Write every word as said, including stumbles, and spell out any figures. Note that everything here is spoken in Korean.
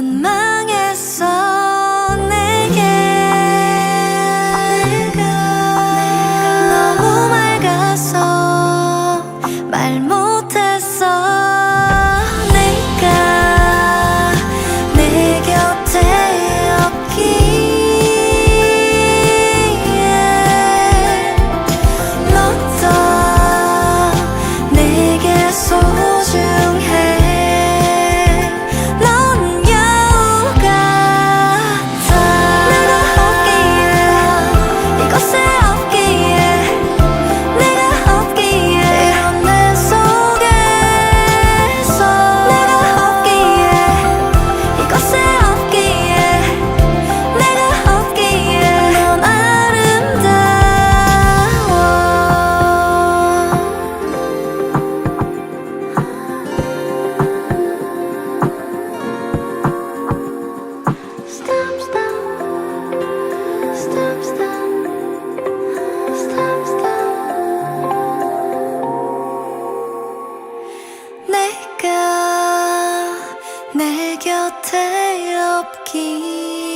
원망했어 내게. 내가 너무 맑아서 말 못했어. 내가 내 곁에 없기에 너도 내게 소중해. 넌 여우 같아. 내가 없기에 이곳에 없기에 내가 없기에 이런 내 속에서 내가 없기에 이곳에 없기에 내가 없기에 넌 아름다워. Stop, stop, stop, stop, stop, stop. 내가 내 곁에 없기